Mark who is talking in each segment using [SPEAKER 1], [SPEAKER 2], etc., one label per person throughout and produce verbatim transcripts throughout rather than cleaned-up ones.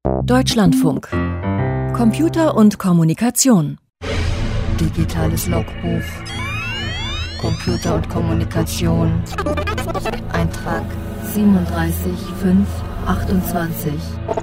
[SPEAKER 1] Deutschlandfunk. Computer und Kommunikation. Digitales Logbuch. Computer und Kommunikation. Eintrag siebenunddreißig fünf achtundzwanzig.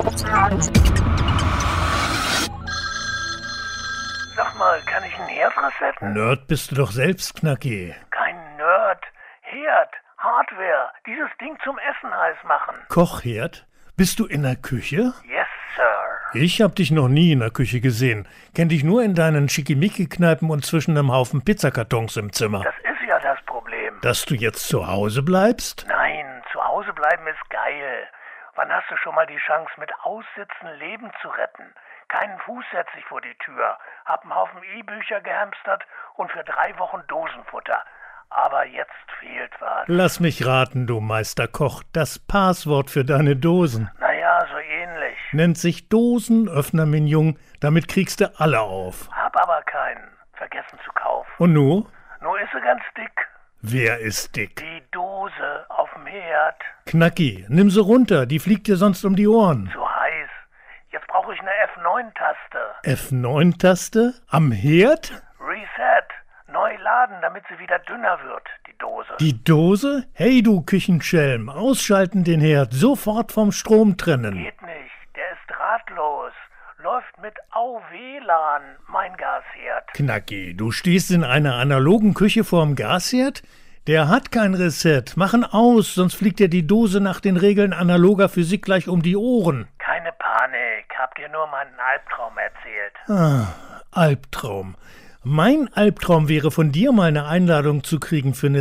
[SPEAKER 2] Sag mal, kann ich einen Herd resetten?
[SPEAKER 3] Nerd bist du doch selbst, Knacki.
[SPEAKER 2] Kein Nerd. Herd. Hardware. Dieses Ding zum Essen heiß machen.
[SPEAKER 3] Kochherd? Bist du in der Küche?
[SPEAKER 2] Yes, Sir.
[SPEAKER 3] Ich hab dich noch nie in der Küche gesehen. Kenn dich nur in deinen Schickimicki-Kneipen und zwischen einem Haufen Pizzakartons im Zimmer.
[SPEAKER 2] Das ist ja das Problem.
[SPEAKER 3] Dass du jetzt zu Hause bleibst?
[SPEAKER 2] Nein, zu Hause bleiben ist geil. Wann hast du schon mal die Chance, mit Aussitzen Leben zu retten? Keinen Fuß setz ich vor die Tür, hab einen Haufen E-Bücher gehamstert und für drei Wochen Dosenfutter. Aber jetzt fehlt was.
[SPEAKER 3] Lass mich raten, du Meisterkoch. Das Passwort für deine Dosen
[SPEAKER 2] Naja, so ähnlich.
[SPEAKER 3] nennt sich Dosenöffner, mein Jung. Damit kriegst du alle auf.
[SPEAKER 2] Hab aber keinen. Vergessen zu kaufen.
[SPEAKER 3] Und nu?
[SPEAKER 2] Nur ist sie ganz dick.
[SPEAKER 3] Wer ist dick?
[SPEAKER 2] Die Dose auf dem Herd.
[SPEAKER 3] Knacki, nimm sie runter. Die fliegt dir sonst um die Ohren.
[SPEAKER 2] Zu heiß. Jetzt brauche ich eine F neun Taste.
[SPEAKER 3] F neun Taste? Am Herd?
[SPEAKER 2] Reset. Neu laden, damit sie wieder dünner wird, die Dose.
[SPEAKER 3] Die Dose? Hey, du Küchenschelm, ausschalten den Herd, sofort vom Strom trennen.
[SPEAKER 2] Geht nicht. Der ist drahtlos. Läuft mit A U W LAN, mein Gasherd.
[SPEAKER 3] Knacki, du stehst in einer analogen Küche vorm Gasherd? Der hat kein Reset. Mach ihn aus, sonst fliegt dir die Dose nach den Regeln analoger Physik gleich um die Ohren.
[SPEAKER 2] Keine Panik. Hab dir nur meinen Albtraum erzählt.
[SPEAKER 3] Ah, Albtraum. Mein Albtraum wäre, von dir mal eine Einladung zu kriegen für eine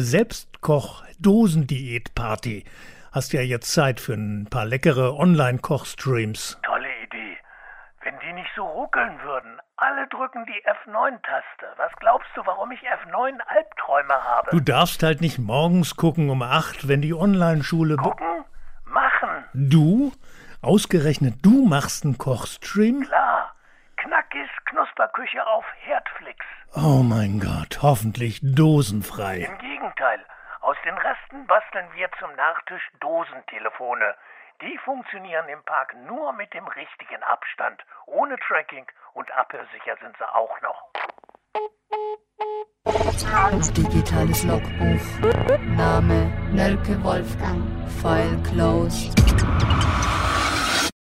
[SPEAKER 3] Selbstkoch-Dosendiät-Party. Hast ja jetzt Zeit für ein paar leckere Online-Kochstreams.
[SPEAKER 2] Tolle Idee. Wenn die nicht so ruckeln würden. Alle drücken die F neun Taste. Was glaubst du, warum ich F neun Albträume habe?
[SPEAKER 3] Du darfst halt nicht morgens gucken um acht, wenn die Online-Schule...
[SPEAKER 2] Gucken? Machen.
[SPEAKER 3] Du? Ausgerechnet du machst einen Kochstream?
[SPEAKER 2] Klar. Knackis Knusperküche auf Herdflix.
[SPEAKER 3] Oh mein Gott, hoffentlich dosenfrei.
[SPEAKER 2] Im Gegenteil. Aus den Resten basteln wir zum Nachtisch Dosentelefone. Die funktionieren im Park nur mit dem richtigen Abstand. Ohne Tracking und abhörsicher sind sie auch noch.
[SPEAKER 1] Digitales Logbuch. Name Nölke Wolfgang. File closed.